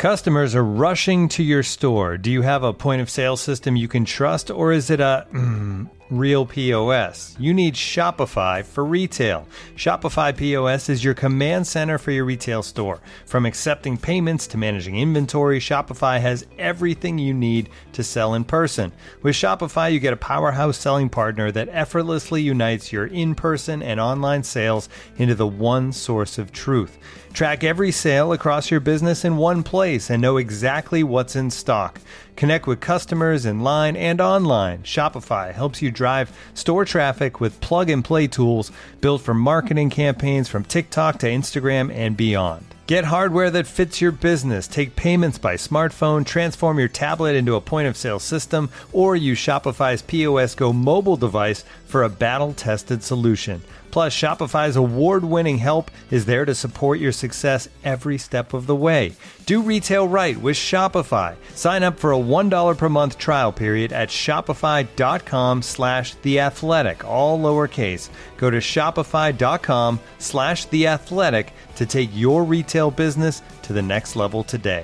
Customers are rushing to your store. Do you have a point of sale system you can trust, or is it a real POS? You need Shopify for retail. Shopify POS is your command center for your retail store. From accepting payments to managing inventory, Shopify has everything you need to sell in person. With Shopify, you get a powerhouse selling partner that effortlessly unites your in-person and online sales into the one source of truth. Track every sale across your business in one place and know exactly what's in stock. Connect with customers in line and online. Shopify helps you drive store traffic with plug-and-play tools built for marketing campaigns from TikTok to Instagram and beyond. Get hardware that fits your business. Take payments by smartphone, transform your tablet into a point-of-sale system, or use Shopify's POS Go mobile device for a battle-tested solution. Plus, Shopify's award-winning help is there to support your success every step of the way. Do retail right with Shopify. Sign up for a $1 per month trial period at shopify.com/theathletic, all lowercase. Go to shopify.com/theathletic to take your retail business to the next level today.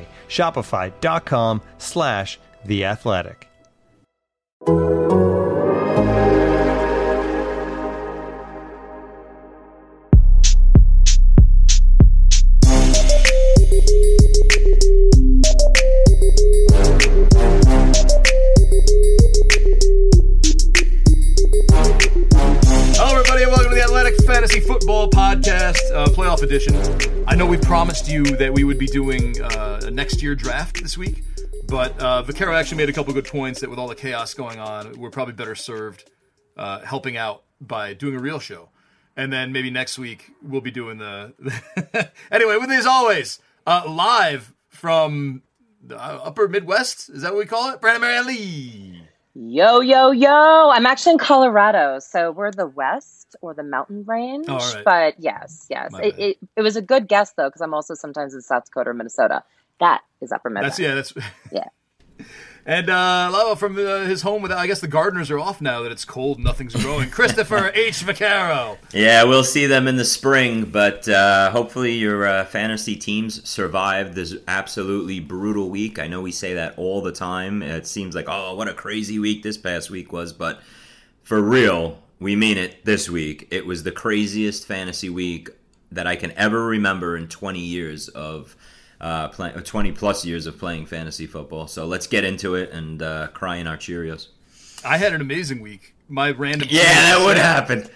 Shopify.com/theathletic. Fantasy Football Podcast, playoff edition. I know we promised you that we would be doing a next year draft this week, but Vaquero actually made a couple good points that with all the chaos going on, we're probably better served helping out by doing a real show. And then maybe next week we'll be doing the... Anyway, with me as always, live from the upper Midwest, is that what we call it? Brandon Marianne Lee. Yo, yo, yo. I'm actually in Colorado, so we're the West or the mountain range. Oh, right. But yes. It was a good guess, though, because I'm also sometimes in South Dakota or Minnesota. That is upper Midwest. Yeah. And Lalo from his home with, I guess the gardeners are off now that it's cold and nothing's growing. Christopher H. Vaquero. Yeah, we'll see them in the spring, but hopefully your fantasy teams survive this absolutely brutal week. I know we say that all the time. It seems like, oh, what a crazy week this past week was, but for real, we mean it this week. It was the craziest fantasy week that I can ever remember in 20 years of 20 plus years of playing fantasy football. So let's get into it and cry in our Cheerios. I had an amazing week. My random that would happen.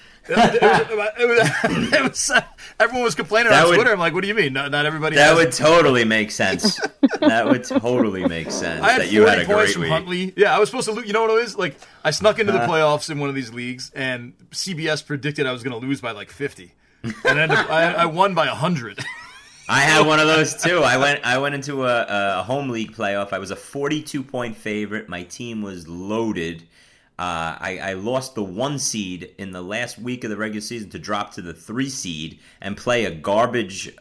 It was everyone was complaining on Twitter. I'm like, what do you mean? Not everybody. That would totally make sense. That would totally make sense. I had that you had a great from week. Huntley. Yeah, I was supposed to lose. You know what it is? Like, I snuck into the playoffs in one of these leagues, and CBS predicted I was going to lose by like 50, and I won by 100. I had one of those too. I went into a home league playoff. I was a 42-point favorite. My team was loaded. I lost the 1 seed in the last week of the regular season to drop to the 3 seed and play a garbage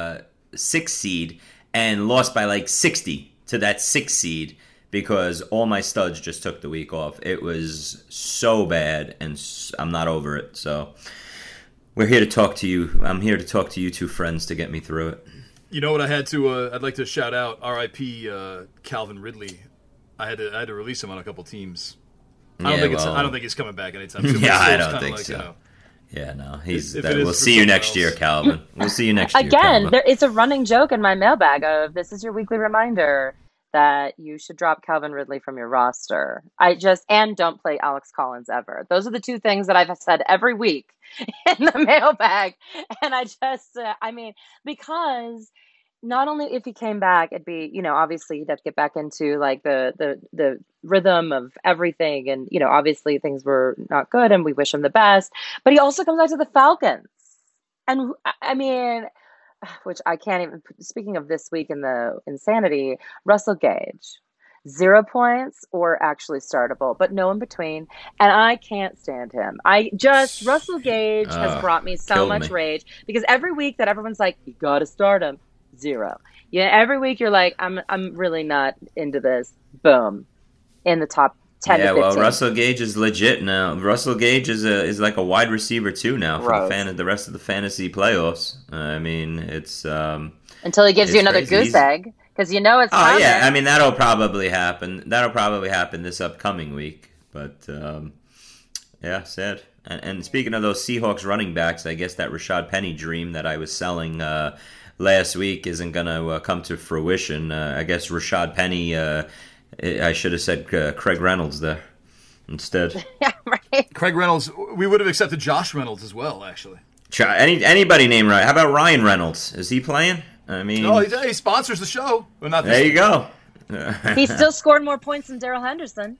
6 seed and lost by like 60 to that 6 seed because all my studs just took the week off. It was so bad, and I'm not over it. So we're here to talk to you. I'm here to talk to you two friends to get me through it. You know what I had to? I'd like to shout out R.I.P. Calvin Ridley. I had to release him on a couple teams. I don't think he's coming back anytime soon. Yeah, I don't think so. Yeah, no, we'll see you next year, Calvin. We'll see you next year. Again, it's a running joke in my mailbag of this is your weekly reminder that you should drop Calvin Ridley from your roster. And don't play Alex Collins ever. Those are the 2 things that I've said every week in the mailbag. And because not only if he came back, it'd be, obviously he'd have to get back into like the rhythm of everything. And, obviously things were not good and we wish him the best, but he also comes back to the Falcons. And which I can't even, speaking of this week in the insanity, Russell Gage, 0 points or actually startable, but no in between. And I can't stand him. Russell Gage has brought me so much rage because every week that everyone's like, you got to start him. 0. Yeah. Every week you're like, I'm really not into this. Boom. In the top 10 to 15. Well, Russell Gage is legit now. Russell Gage is like a wide receiver too now for the rest of the fantasy playoffs. It's until he gives you another crazy. goose egg. because you know it's Oh coming. yeah, I mean that'll probably happen. That'll probably happen this upcoming week. But yeah, sad. And speaking of those Seahawks running backs, I guess that Rashad Penny dream that I was selling last week isn't going to come to fruition. I guess Rashad Penny. I should have said Craig Reynolds there instead. Yeah, right. Craig Reynolds. We would have accepted Josh Reynolds as well, actually. Anybody named right? How about Ryan Reynolds? Is he playing? I mean, oh, he sponsors the show. Well, not there you go. He still scored more points than Darrell Henderson.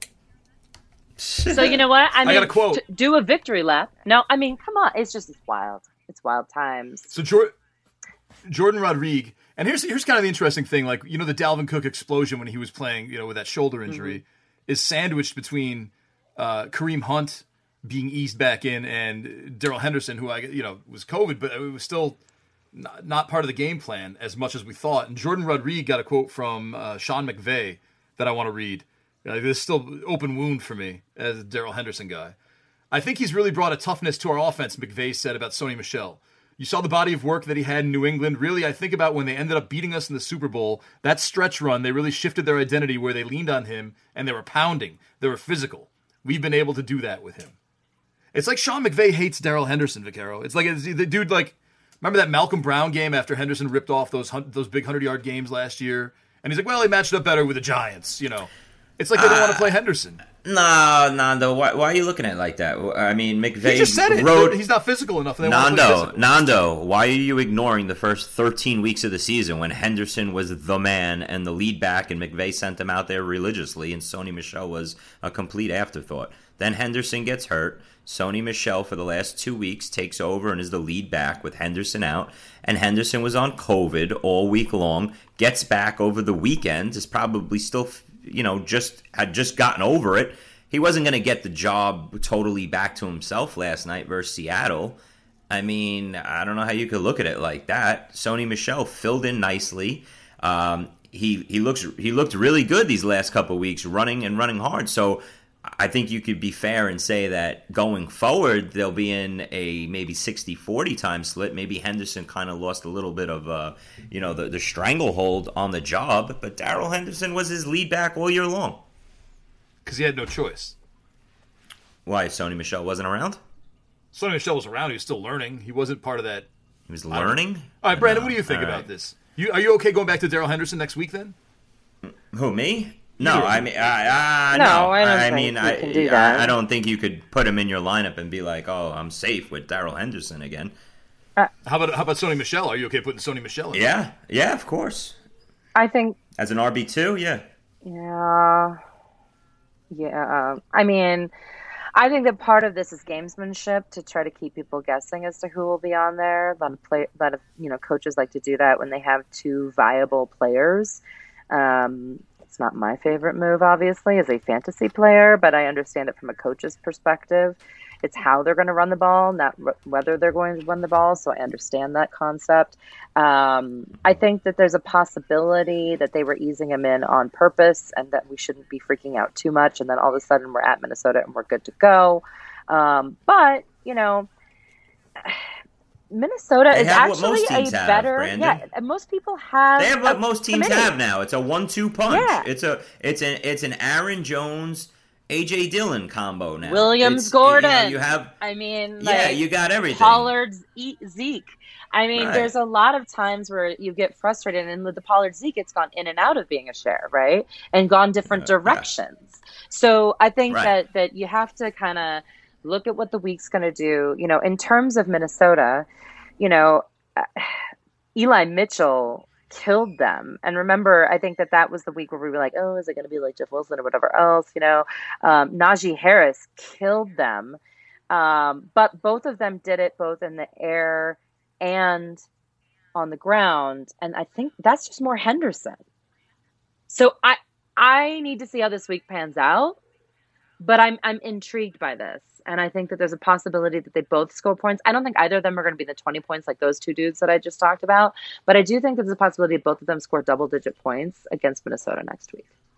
So you know what? I got a quote. Do a victory lap. No, I mean, come on. It's wild. It's wild times. So Jordan Rodriguez, and here's kind of the interesting thing. Like, you know, the Dalvin Cook explosion when he was playing, you know, with that shoulder injury, is sandwiched between Kareem Hunt being eased back in and Darrell Henderson, who was COVID, but it was still not part of the game plan as much as we thought. And Jordan Rodriguez got a quote from Sean McVay that I want to read. This is still open wound for me as a Darrell Henderson guy. I think he's really brought a toughness to our offense, McVay said about Sony Michel. You saw the body of work that he had in New England. Really, I think about when they ended up beating us in the Super Bowl, that stretch run, they really shifted their identity where they leaned on him and they were pounding. They were physical. We've been able to do that with him. It's like Sean McVay hates Darrell Henderson, Vaccaro. It's like the dude, like, remember that Malcolm Brown game after Henderson ripped off those big 100-yard games last year? And he's like, well, he matched up better with the Giants, you know. It's like they don't want to play Henderson. No, Nando. Why are you looking at it like that? I mean, McVay he just said it. He's not physical enough. And they want to play physical. Nando, why are you ignoring the first 13 weeks of the season when Henderson was the man and the lead back and McVay sent him out there religiously and Sony Michel was a complete afterthought? Then Henderson gets hurt. Sony Michel for the last 2 weeks takes over and is the lead back with Henderson out. And Henderson was on COVID all week long, gets back over the weekend, is probably still, had just gotten over it. He wasn't going to get the job totally back to himself last night versus Seattle. I mean, I don't know how you could look at it like that. Sony Michel filled in nicely. He looked really good these last couple of weeks, running hard. So I think you could be fair and say that going forward, they'll be in a maybe 60-40 time split. Maybe Henderson kind of lost a little bit of, the stranglehold on the job. But Darrell Henderson was his lead back all year long. Because he had no choice. Why? Sony Michel wasn't around? Sony Michel was around. He was still learning. He wasn't part of that. He was learning? All right, Brandon, what do you think about this? Are you okay going back to Darrell Henderson next week then? Who, me? No, I mean, I don't think you can do that. I don't think you could put him in your lineup and be like, "Oh, I'm safe with Darrell Henderson again." How about Sony Michel? Are you okay putting Sony Michel in? Yeah, of course. I think as an RB2, yeah. Yeah. I mean, I think that part of this is gamesmanship to try to keep people guessing as to who will be on there. A lot of coaches like to do that when they have two viable players. It's not my favorite move, obviously, as a fantasy player, but I understand it from a coach's perspective. It's how they're going to run the ball, not whether they're going to run the ball, so I understand that concept. I think that there's a possibility that they were easing him in on purpose and that we shouldn't be freaking out too much, and then all of a sudden we're at Minnesota and we're good to go. But, Minnesota is actually a better. Brandon. Yeah, most people have. They have what most teams have now. It's a 1-2 punch. Yeah. It's an Aaron Jones, AJ Dillon combo now. Williams Gordon. You have. I mean, you got everything. Pollard Zeke. I mean, Right. There's a lot of times where you get frustrated, and with the Pollard Zeke, it's gone in and out of being a share, right, and gone different directions. So I think that you have to kind of look at what the week's going to do. In terms of Minnesota, Eli Mitchell killed them. And remember, I think that was the week where we were like, oh, is it going to be like Jeff Wilson or whatever else? Najee Harris killed them. But both of them did it both in the air and on the ground. And I think that's just more Henderson. So I need to see how this week pans out. But I'm intrigued by this. And I think that there's a possibility that they both score points. I don't think either of them are going to be the 20 points like those two dudes that I just talked about. But I do think there's a possibility both of them score double-digit points against Minnesota next week.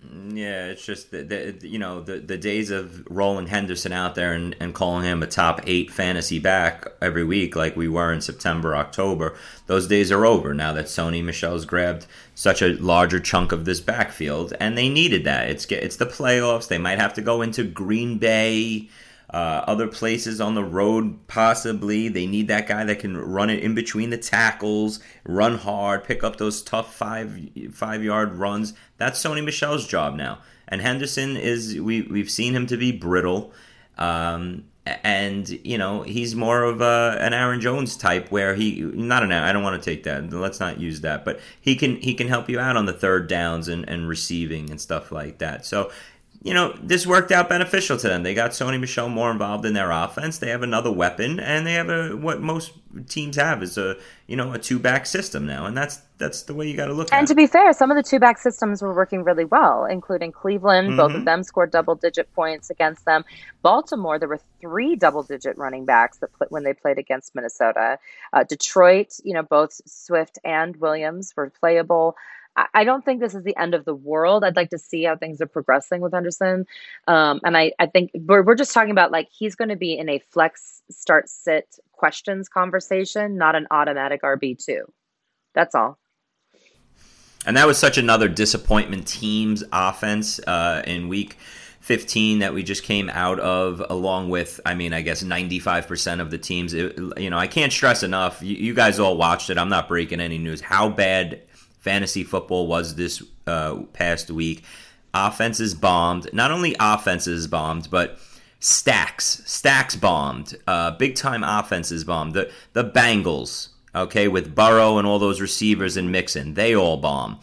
Yeah, it's just the days of rolling Henderson out there and calling him a top 8 fantasy back every week like we were in September, October. Those days are over now that Sony Michel's grabbed such a larger chunk of this backfield, and they needed that. It's the playoffs. They might have to go into Green Bay, other places on the road possibly. They need that guy that can run it in between the tackles, run hard, pick up those tough 5-yard runs. That's Sony Michel's job now. And Henderson we've seen him to be brittle, and he's more of an Aaron Jones type where I don't want to take that. Let's not use that, but he can help you out on the third downs and receiving and stuff like that. So, this worked out beneficial to them. They got Sony Michel more involved in their offense. They have another weapon, and they have what most teams have is a 2-back system now, and that's the way you got to look at it. And to be fair, some of the 2-back systems were working really well, including Cleveland. Mm-hmm. Both of them scored double-digit points against them. Baltimore, there were 3 double-digit running backs when they played against Minnesota. Detroit, both Swift and Williams were playable. I don't think this is the end of the world. I'd like to see how things are progressing with Henderson. And I think we're just talking about he's going to be in a flex start sit questions conversation, not an automatic RB2. That's all. And that was such another disappointment team's offense in week 15 that we just came out of, along with, I guess 95% of the teams. I can't stress enough. You guys all watched it. I'm not breaking any news. How bad fantasy football was this past week. Offenses bombed. Not only offenses bombed, but stacks bombed. Big time offenses bombed. The Bengals, okay, with Burrow and all those receivers and Mixon, they all bomb.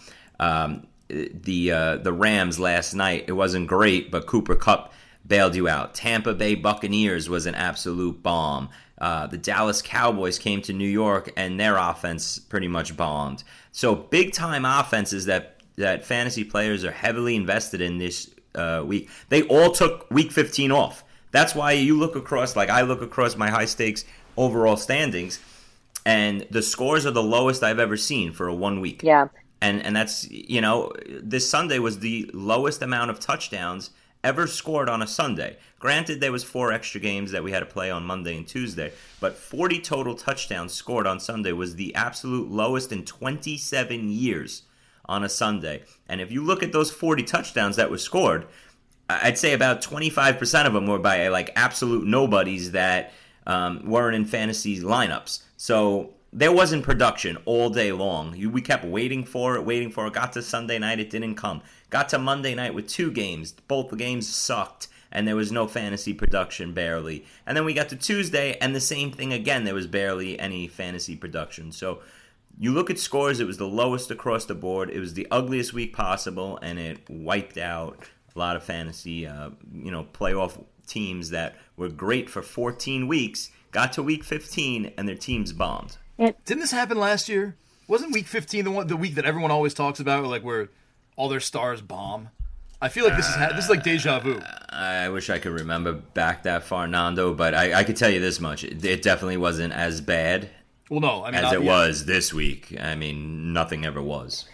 The Rams last night, it wasn't great, but Cooper Kupp bailed you out. Tampa Bay Buccaneers was an absolute bomb. The Dallas Cowboys came to New York, and their offense pretty much bombed. So big-time offenses that fantasy players are heavily invested in this week, they all took Week 15 off. That's why you look across, I look across my high-stakes overall standings, and the scores are the lowest I've ever seen for a 1 week. Yeah. And that's, this Sunday was the lowest amount of touchdowns ever scored on a Sunday. Granted, there was 4 extra games that we had to play on Monday and Tuesday, but 40 total touchdowns scored on Sunday was the absolute lowest in 27 years on a Sunday. And if you look at those 40 touchdowns that were scored, I'd say about 25% of them were by absolute nobodies that weren't in fantasy lineups. So there wasn't production all day long. We kept waiting for it. Got to Sunday night, it didn't come. Got to Monday night with 2 games. Both the games sucked, and there was no fantasy production, barely. And then we got to Tuesday, and the same thing again. There was barely any fantasy production. So you look at scores, it was the lowest across the board. It was the ugliest week possible, and it wiped out a lot of fantasy, playoff teams that were great for 14 weeks, got to week 15, and their teams bombed. Didn't this happen last year? Wasn't week 15 the week that everyone always talks about, where all their stars bomb? I feel like this is like deja vu. I wish I could remember back that far, Nando, but I could tell you this much: it definitely wasn't as bad. Well, no, as it was this week. Nothing ever was.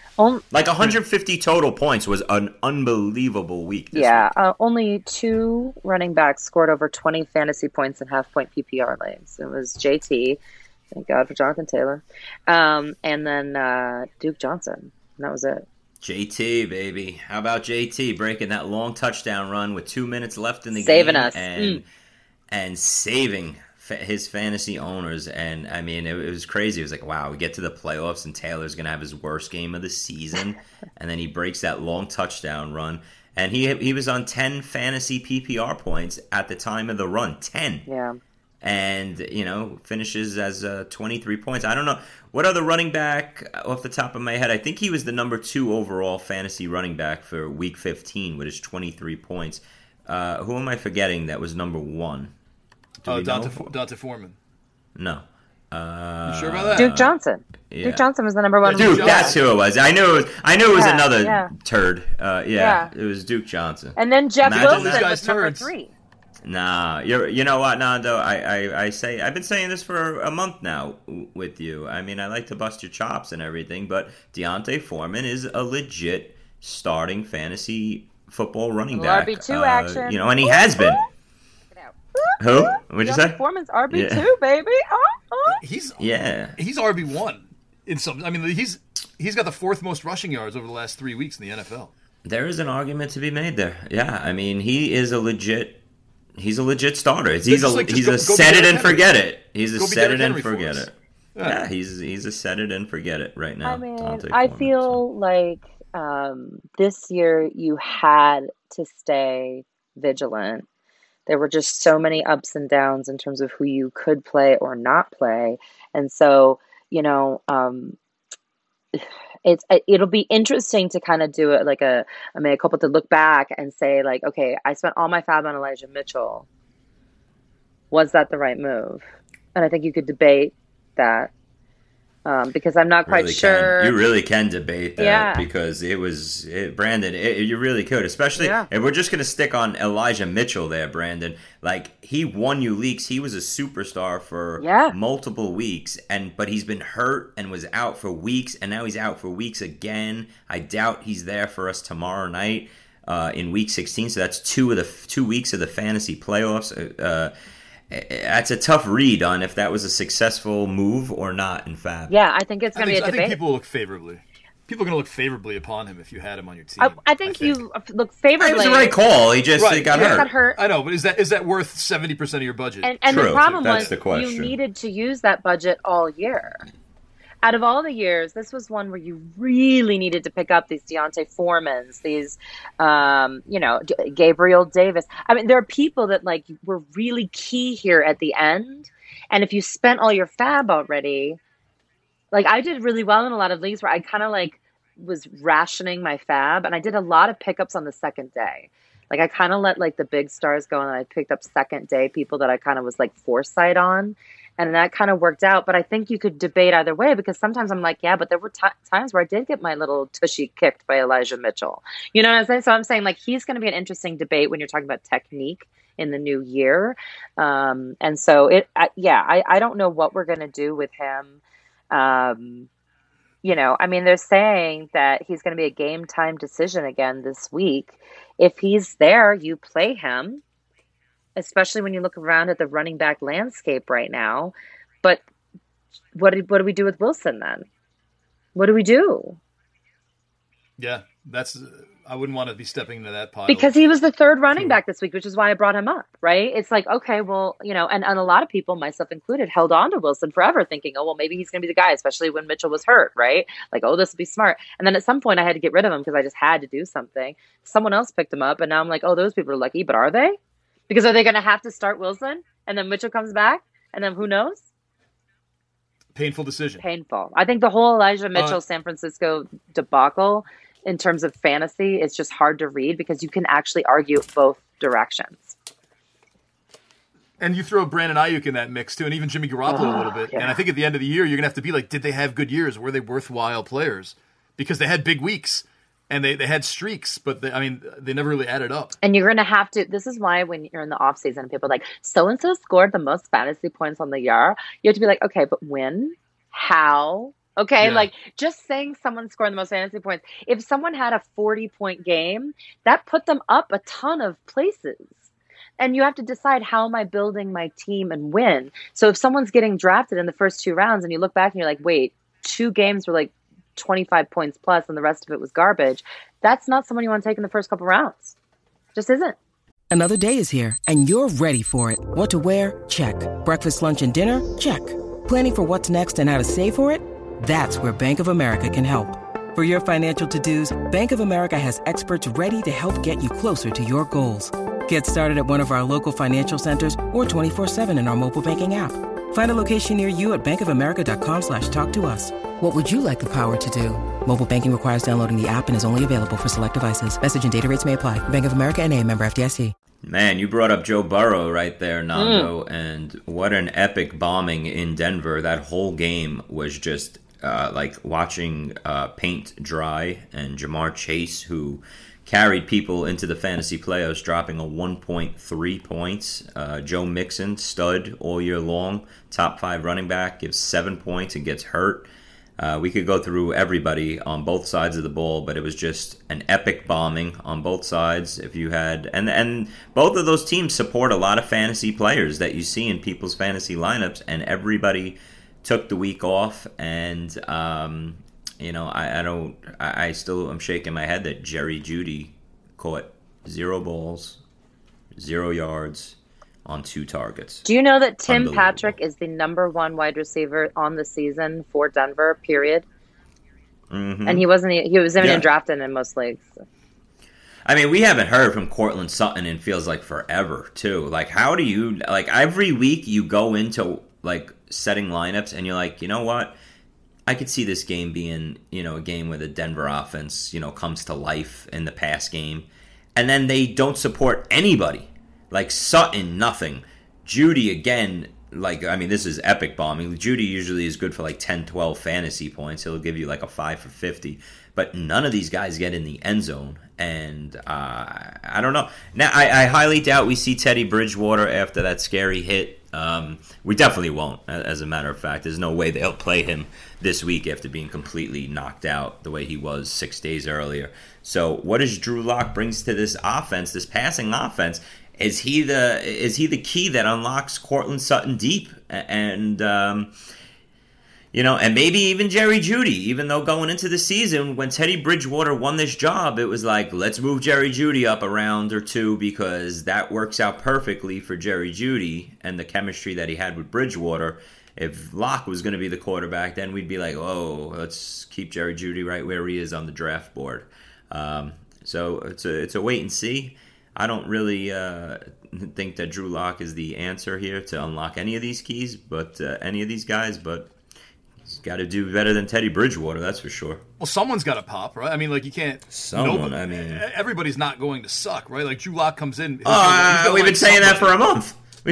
150 total points was an unbelievable week. This week. Only 2 running backs scored over 20 fantasy points in half-point PPR leagues. It was JT. Thank God for Jonathan Taylor. And then Duke Johnson. And that was it. JT, baby. How about JT breaking that long touchdown run with 2 minutes left in the saving game? Us. And saving his fantasy owners. And, it was crazy. It was wow, we get to the playoffs, and Taylor's going to have his worst game of the season. And then he breaks that long touchdown run. And he was on 10 fantasy PPR points at the time of the run. 10. Yeah. And, finishes as 23 points. I don't know. What other running back off the top of my head? I think he was the number 2 overall fantasy running back for week 15 with his 23 points. Who am I forgetting that was number 1? Dante Foreman. No. You sure about that? Duke Johnson. Yeah. Duke Johnson was the number 1. Duke, that's who it was. I knew it was another turd. It was Duke Johnson. And then Jeff Wilson was number turds. 3. Nah, you know what, Nando? I say I've been saying this for a month now with you. I like to bust your chops and everything, but Deontay Foreman is a legit starting fantasy football running Little back. RB2 action. You know, and he has been. Who? What'd you say? Performance RB2, baby. He's He's RB1 in some. I mean, he's got the fourth most rushing yards over the last 3 weeks in the NFL. There is an argument to be made there. Yeah, I mean, he's a legit starter. He's a set it and forget it. He's a set it and forget it. Yeah, he's a set it and forget it right now. I mean, I feel like this year you had to stay vigilant. There were just so many ups and downs in terms of who you could play or not play. And so, you know, it'll be interesting to kind of do it like a mea culpa, to look back and say like, okay, I spent all my fab on Elijah Mitchell. Was that the right move? And I think you could debate that. Because I'm not quite sure. You really can debate that because Brandon, you really could, especially if we're just going to stick on Elijah Mitchell there, Brandon. Like, he won you leagues. He was a superstar for multiple weeks, but he's been hurt and was out for weeks, and now he's out for weeks again. I doubt he's there for us tomorrow night in week 16, so that's 2 weeks of the fantasy playoffs. That's a tough read on if that was a successful move or not, in fact. Yeah, I think it's going to be a debate. I think people look favorably. People are going to look favorably upon him if you had him on your team. I think you look favorably. It was the right call. He just got hurt. I know, but is that worth 70% of your budget? And the problem was you needed to use that budget all year. Out of all the years, this was one where you really needed to pick up these Deontay Foremans, these, Gabriel Davis. I mean, there are people that like were really key here at the end. And if you spent all your fab already, like I did really well in a lot of leagues where I kind of like was rationing my fab, and I did a lot of pickups on the second day. Like I kind of let like the big stars go, and I picked up second day people that I kind of was like foresight on. And that kind of worked out. But I think you could debate either way, because sometimes I'm like, yeah, but there were times where I did get my little tushy kicked by Elijah Mitchell. You know what I'm saying? So I'm saying like he's going to be an interesting debate when you're talking about technique in the new year. And so I don't know what we're going to do with him. I mean, they're saying that he's going to be a game time decision again this week. If he's there, you play him. Especially when you look around at the running back landscape right now. But what do we do with Wilson then? What do we do? Yeah, I wouldn't want to be stepping into that pile. Because he was the third running back this week, which is why I brought him up, right? It's like, okay, well, and a lot of people, myself included, held on to Wilson forever thinking, oh, well, maybe he's going to be the guy, especially when Mitchell was hurt, right? Like, oh, this would be smart. And then at some point I had to get rid of him because I just had to do something. Someone else picked him up, and now I'm like, oh, those people are lucky, but are they? Because are they going to have to start Wilson and then Mitchell comes back and then who knows? Painful decision. Painful. I think the whole Elijah Mitchell San Francisco debacle in terms of fantasy is just hard to read because you can actually argue both directions. And you throw Brandon Ayuk in that mix too, and even Jimmy Garoppolo a little bit. Yeah. And I think at the end of the year, you're going to have to be like, did they have good years? Were they worthwhile players? Because they had big weeks. And they had streaks, but they never really added up. And you're going to have to, this is why when you're in the off season, people are like, so-and-so scored the most fantasy points on the year. You have to be like, okay, but when? How? Okay, like just saying someone scored the most fantasy points. If someone had a 40-point game, that put them up a ton of places. And you have to decide, how am I building my team and win? So if someone's getting drafted in the first 2 rounds and you look back and you're like, wait, 2 games were like 25 points plus and the rest of it was garbage, that's not someone you want to take in the first couple rounds. Just isn't. Another day is here and you're ready for it. What to wear? Check. Breakfast, lunch, and dinner? Check. Planning for what's next and how to save for it? That's where Bank of America can help. For your financial to-dos, Bank of America has experts ready to help get you closer to your goals. Get started at one of our local financial centers or 24/7 in our mobile banking app. Find a location near you at bankofamerica.com/talktous. What would you like the power to do? Mobile banking requires downloading the app and is only available for select devices. Message and data rates may apply. Bank of America N.A., member FDIC. Man, you brought up Joe Burrow right there, Nando, and what an epic bombing in Denver. That whole game was just like watching paint dry, and Jamar Chase, who carried people into the fantasy playoffs, dropping a 1.3 points. Joe Mixon, stud all year long, top 5 running back, gives 7 points and gets hurt. We could go through everybody on both sides of the ball, but it was just an epic bombing on both sides. If you had, and both of those teams support a lot of fantasy players that you see in people's fantasy lineups, and everybody took the week off. And I'm shaking my head that Jerry Jeudy caught 0 balls, 0 yards on 2 targets. Do you know that Tim Patrick is the number 1 wide receiver on the season for Denver, period? Mm-hmm. And he wasn't even drafted in most leagues. So. I mean, we haven't heard from Cortland Sutton in feels like forever, too. Like, how do you, like, every week you go into, like, setting lineups and you're like, you know what? I could see this game being, a game where the Denver offense, comes to life in the pass game. And then they don't support anybody. Like Sutton, nothing. Jeudy, again, this is epic bombing. Jeudy usually is good for like 10, 12 fantasy points. He'll give you like a 5 for 50. But none of these guys get in the end zone. And I don't know. Now, I highly doubt we see Teddy Bridgewater after that scary hit. We definitely won't, as a matter of fact. There's no way they'll play him this week after being completely knocked out the way he was 6 days earlier. So what does Drew Lock brings to this offense, this passing offense? Is he the key that unlocks Cortland Sutton deep? And, and maybe even Jerry Jeudy, even though going into the season, when Teddy Bridgewater won this job, it was like, let's move Jerry Jeudy up a round or 2 because that works out perfectly for Jerry Jeudy and the chemistry that he had with Bridgewater. If Locke was going to be the quarterback, then we'd be like, oh, let's keep Jerry Jeudy right where he is on the draft board. So it's a wait and see. I don't really think that Drew Lock is the answer here to unlock any of these keys, but any of these guys. But he's got to do better than Teddy Bridgewater, that's for sure. Well, someone's got to pop, right? I mean, like you can't. Everybody's not going to suck, right? Like Drew Lock comes in. We've been saying that for a month.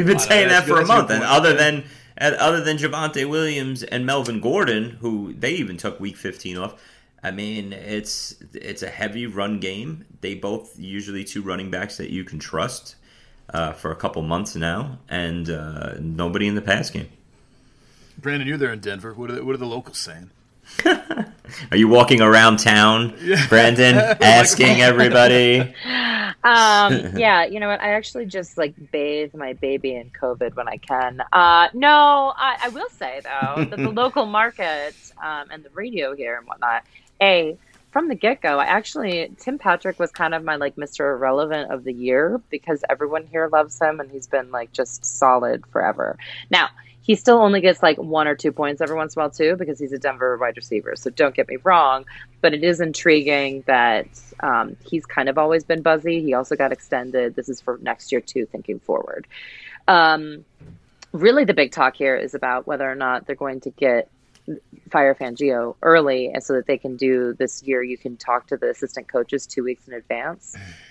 And other than Javonte Williams and Melvin Gordon, who they even took Week 15 off. I mean, it's a heavy run game. They both usually 2 running backs that you can trust for a couple months now, and nobody in the pass game. Brandon, you're there in Denver. What are the locals saying? Are you walking around town, Brandon, asking everybody? Yeah, you know what? I actually just bathe my baby in COVID when I can. No, I will say though that the local market and the radio here and whatnot. From the get-go, Tim Patrick was kind of my Mr. Irrelevant of the year because everyone here loves him and he's been just solid forever. Now, he still only gets 1 or 2 points every once in a while too because he's a Denver wide receiver. So don't get me wrong, but it is intriguing that he's kind of always been buzzy. He also got extended. This is for next year too, thinking forward. Really the big talk here is about whether or not they're going to fire Fangio early and so that they can do this year. You can talk to the assistant coaches 2 weeks in advance.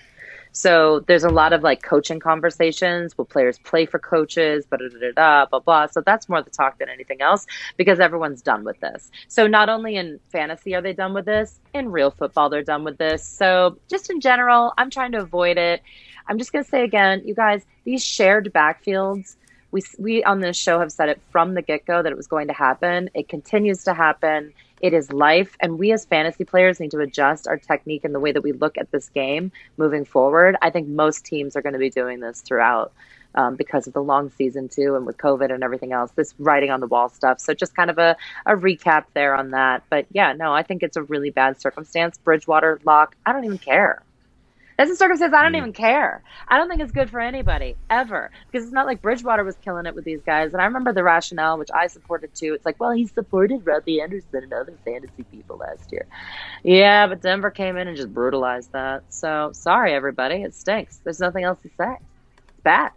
So there's a lot of coaching conversations. Will players play for coaches? Blah, blah, blah. So that's more the talk than anything else because everyone's done with this. So not only in fantasy are they done with this, in real football they're done with this. So just in general, I'm trying to avoid it. I'm just going to say again, you guys, these shared backfields, we on this show have said it from the get-go that it was going to happen. It continues to happen. It is life. And we as fantasy players need to adjust our technique and the way that we look at this game moving forward. I think most teams are going to be doing this throughout because of the long season too. And with COVID and everything else, this writing on the wall stuff. So just kind of a recap there on that. But yeah, no, I think it's a really bad circumstance. Bridgewater, Lock, I don't even care. That's a circumstance I don't even care. I don't think it's good for anybody, ever. Because it's not like Bridgewater was killing it with these guys. And I remember the rationale, which I supported too. It's like, well, he supported Robbie Anderson and other fantasy people last year. Yeah, but Denver came in and just brutalized that. So, sorry, everybody. It stinks. There's nothing else to say. It's bad.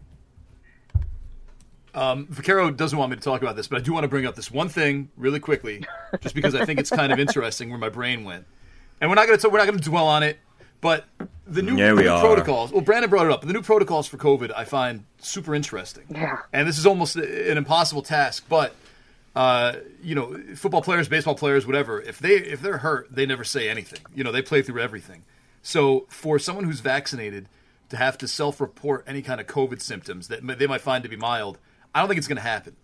Vaquero doesn't want me to talk about this, but I do want to bring up this one thing really quickly, just because I think it's kind of interesting where my brain went. And we're not going to dwell on it. But the new protocols, well, Brandon brought it up, but the new protocols for COVID I find super interesting. Yeah. And this is almost an impossible task, but, football players, baseball players, whatever, if they're hurt, they never say anything. They play through everything. So for someone who's vaccinated to have to self-report any kind of COVID symptoms that they might find to be mild, I don't think it's going to happen.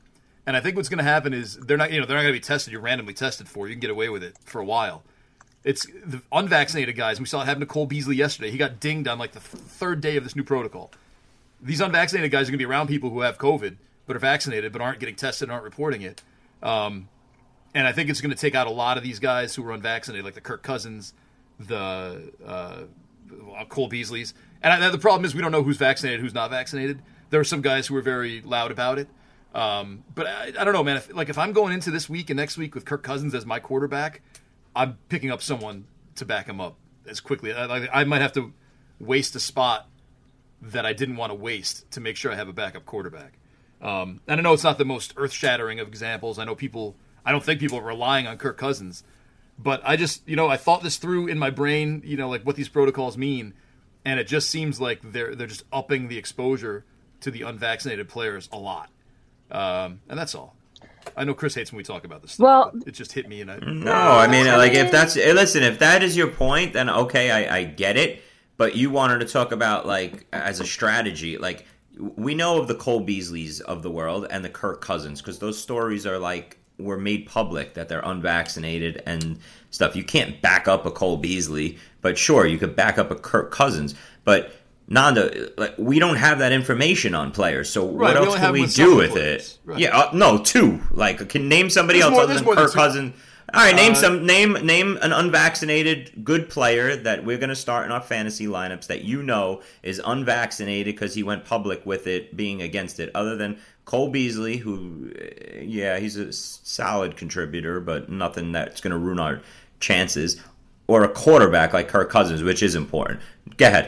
And I think what's going to happen is they're not going to be tested. You're randomly tested for. You can get away with it for a while. It's the unvaccinated guys. We saw it happen to Cole Beasley yesterday. He got dinged on like the third day of this new protocol. These unvaccinated guys are going to be around people who have COVID but are vaccinated but aren't getting tested and aren't reporting it. And I think it's going to take out a lot of these guys who are unvaccinated, like the Kirk Cousins, the Cole Beasleys. And the problem is we don't know who's vaccinated, who's not vaccinated. There are some guys who are very loud about it. But I don't know, man. If I'm going into this week and next week with Kirk Cousins as my quarterback, I'm picking up someone to back him up as quickly. I might have to waste a spot that I didn't want to waste to make sure I have a backup quarterback. And I know it's not the most earth-shattering of examples. I don't think people are relying on Kirk Cousins. But I just, I thought this through in my brain, like what these protocols mean. And it just seems like they're just upping the exposure to the unvaccinated players a lot. And that's all. I know Chris hates when we talk about this stuff. Well, but it just hit me. No, I mean, if that is your point, then okay, I get it. But you wanted to talk about, as a strategy, we know of the Cole Beasleys of the world and the Kirk Cousins, because those stories are were made public that they're unvaccinated and stuff. You can't back up a Cole Beasley, but sure, you could back up a Kirk Cousins. But Nanda, we don't have that information on players, so what else can we do with it? Right. Yeah, no, two. Can name somebody else other than Kirk Cousins. All right, name an unvaccinated good player that we're going to start in our fantasy lineups that is unvaccinated because he went public with it being against it, other than Cole Beasley, who, he's a solid contributor, but nothing that's going to ruin our chances, or a quarterback like Kirk Cousins, which is important. Go ahead.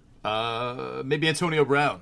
Maybe Antonio Brown.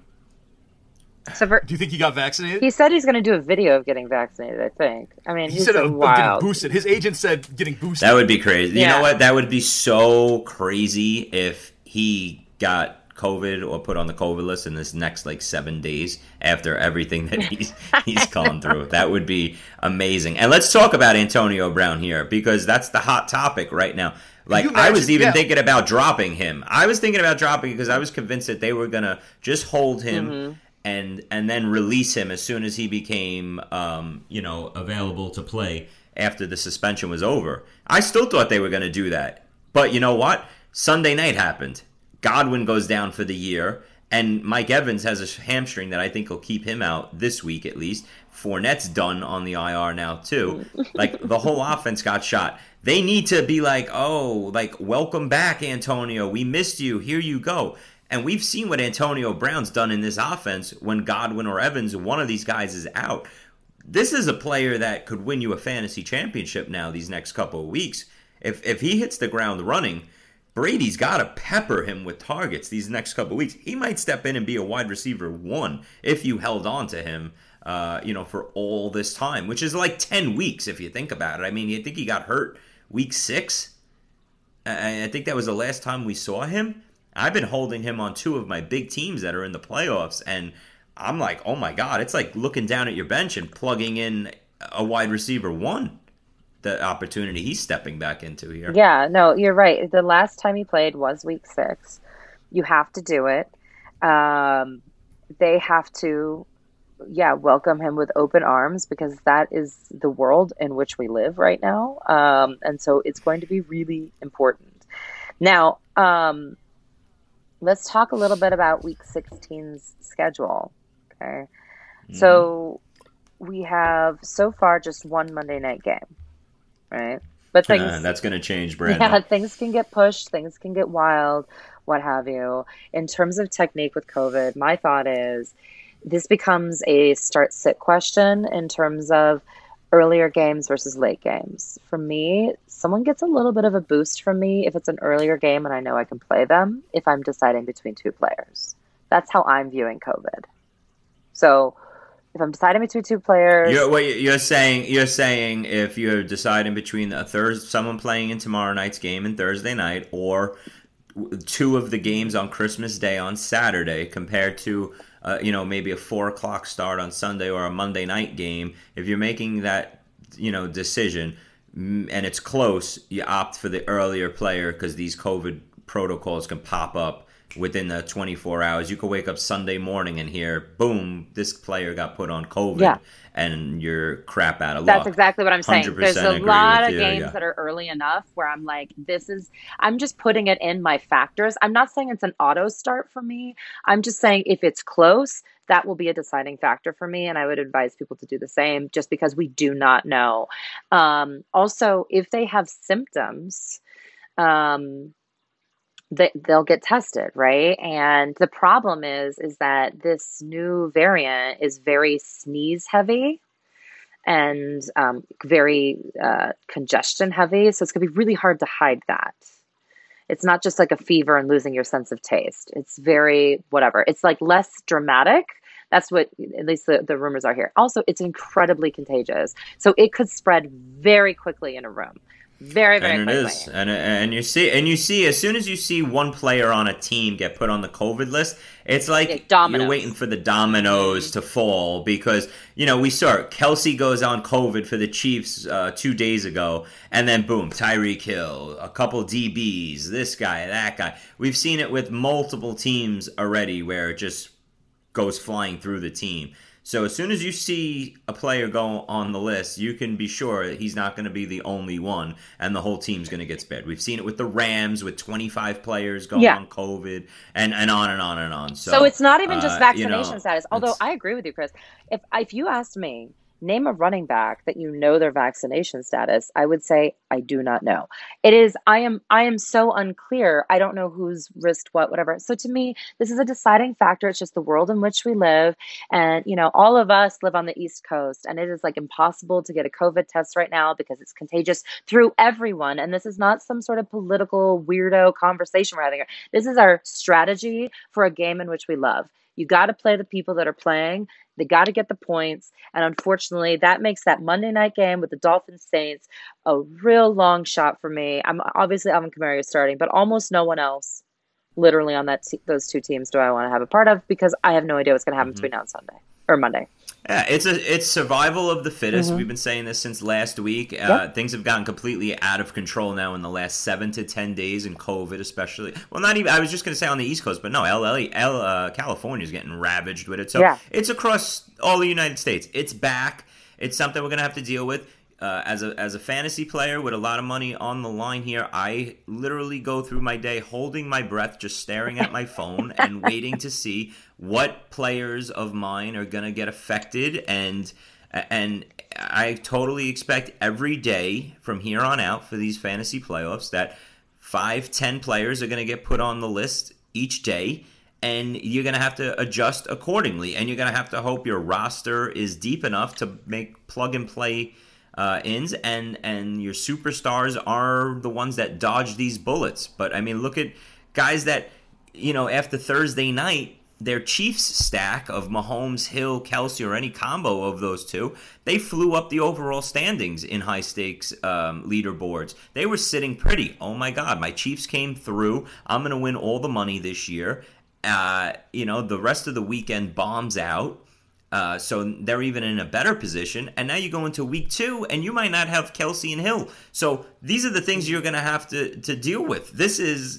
Do you think he got vaccinated? He said he's going to do a video of getting vaccinated, I think. I mean, he said getting boosted. His agent said getting boosted. That would be crazy. You know what? That would be so crazy if he got COVID or put on the COVID list in this next 7 days after everything that he's gone through. That would be amazing. And let's talk about Antonio Brown here, because that's the hot topic right now. I was even thinking about dropping him. I was thinking about dropping because I was convinced that they were going to just hold him and then release him as soon as he became, available to play after the suspension was over. I still thought they were going to do that. But you know what? Sunday night happened. Godwin goes down for the year, and Mike Evans has a hamstring that I think will keep him out this week at least. Fournette's done on the IR now too. The whole offense got shot. They need to be welcome back, Antonio. We missed you. Here you go. And we've seen what Antonio Brown's done in this offense when Godwin or Evans, one of these guys, is out. This is a player that could win you a fantasy championship now these next couple of weeks. If he hits the ground running, Brady's got to pepper him with targets these next couple of weeks. He might step in and be a wide receiver 1 if you held on to him, for all this time, which is 10 weeks if you think about it. I mean, you think he got hurt week 6? I think that was the last time we saw him. I've been holding him on 2 of my big teams that are in the playoffs, and I'm like, oh my God, it's like looking down at your bench and plugging in a wide receiver 1. The opportunity he's stepping back into here. Yeah, no, you're right. The last time he played was week 6. You have to do it. They have to, welcome him with open arms, because that is the world in which we live right now. And so it's going to be really important. Now, let's talk a little bit about week 16's schedule. Okay. So we have so far just one Monday night game. Right, but things that's going to change, Brandon. Yeah, things can get pushed, things can get wild, what have you. In terms of technique with COVID, my thought is this becomes a start-sit question in terms of earlier games versus late games. For me, someone gets a little bit of a boost from me if it's an earlier game and I know I can play them if I'm deciding between 2 players. That's how I'm viewing COVID. So if I'm deciding between 2 players, you're saying if you're deciding between someone playing in tomorrow night's game and Thursday night, or 2 of the games on Christmas Day on Saturday, compared to maybe a 4:00 start on Sunday or a Monday night game, if you're making that decision and it's close, you opt for the earlier player because these COVID protocols can pop up within the 24 hours. You could wake up Sunday morning and hear, boom, this player got put on COVID. Yeah. And you're crap out of luck. That's exactly what I'm saying. There's a agree lot with of you, games yeah. that are early enough where I'm like, I'm just putting it in my factors. I'm not saying it's an auto start for me. I'm just saying if it's close, that will be a deciding factor for me. And I would advise people to do the same just because we do not know. Also, if they have symptoms, they'll get tested, right? And the problem is that this new variant is very sneeze heavy and very congestion heavy. So it's going to be really hard to hide that. It's not just like a fever and losing your sense of taste. It's very whatever. It's like less dramatic. That's what at least the rumors are here. Also, it's incredibly contagious. So it could spread very quickly in a room. Very, very and it quickly. is, and you see as soon as you see one player on a team get put on the COVID list, it's like you're waiting for the dominoes to fall because we saw Kelsey goes on COVID for the Chiefs 2 days ago, and then boom, Tyreek Hill, a couple DBs, this guy, that guy. We've seen it with multiple teams already where it just goes flying through the team. So as soon as you see a player go on the list, you can be sure that he's not going to be the only one, and the whole team's going to get spared. We've seen it with the Rams, with 25 players going on COVID, and on and on and on. So it's not even just vaccination status. Although I agree with you, Chris. If you asked me, name a running back that their vaccination status, I would say I do not know. It is I am so unclear. I don't know who's risked whatever. So to me, this is a deciding factor. It's just the world in which we live. And all of us live on the East Coast, and it is like impossible to get a COVID test right now because it's contagious through everyone. And this is not some sort of political weirdo conversation we're having here. This is our strategy for a game in which we love. You got to play the people that are playing. They got to get the points. And unfortunately, that makes that Monday night game with the Dolphins Saints a real long shot for me. Obviously Alvin Kamara is starting, but almost no one else literally on those two teams do I want to have a part of because I have no idea what's going to happen between now and Sunday or Monday. Yeah, it's survival of the fittest. We've been saying this since last week. Things have gotten completely out of control now in the last 7 to 10 days in COVID, especially. Well, not even. I was just going to say on the East Coast, but no, California is getting ravaged with it. So it's across all the United States. It's back. It's something we're going to have to deal with. As a fantasy player with a lot of money on the line here, I literally go through my day holding my breath, just staring at my phone and waiting to see what players of mine are going to get affected. And I totally expect every day from here on out for these fantasy playoffs that 5-10 players are going to get put on the list each day. And you're going to have to adjust accordingly. And you're going to have to hope your roster is deep enough to make plug-and-play ins, and your superstars are the ones that dodge these bullets. But, I mean, look at guys that, after Thursday night, their Chiefs stack of Mahomes, Hill, Kelsey, or any combo of those two, they flew up the overall standings in high-stakes leaderboards. They were sitting pretty. Oh, my God, my Chiefs came through. I'm going to win all the money this year. The rest of the weekend bombs out. So they're even in a better position. And now you go into week 2, and you might not have Kelsey and Hill. So these are the things you're going to have to deal with. This is